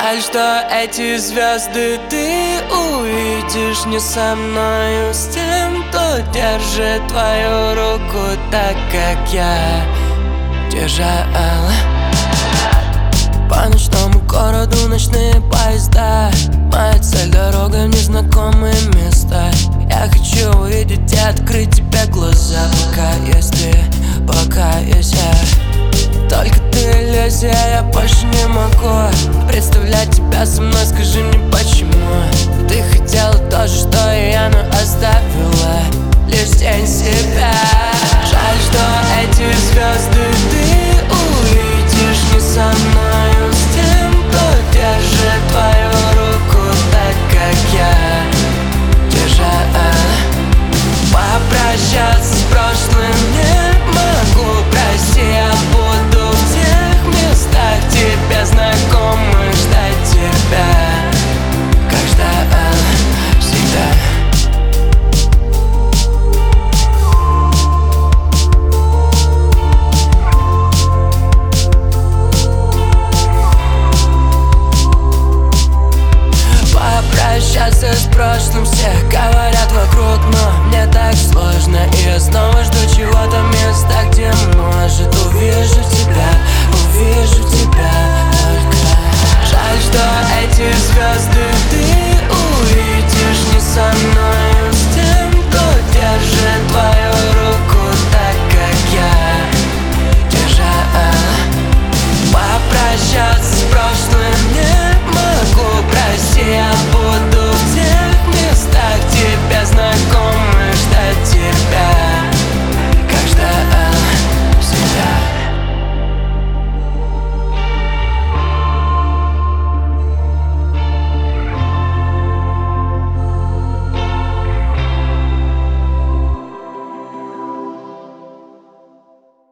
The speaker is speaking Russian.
Жаль, что эти звезды ты увидишь не со мною, с тем, кто держит твою руку так, как я держал. По ночному городу ночные поезда, моя цель — дорога в незнакомые места. Я хочу увидеть и открыть тебе глаза, пока есть ты, пока есть я. Только ты иллюзия, я больше не могу представлять тебя со мной, скажи мне почему. Ты хотела то же, что и я, но оставила лишь тень себя. Жаль, что эти звезды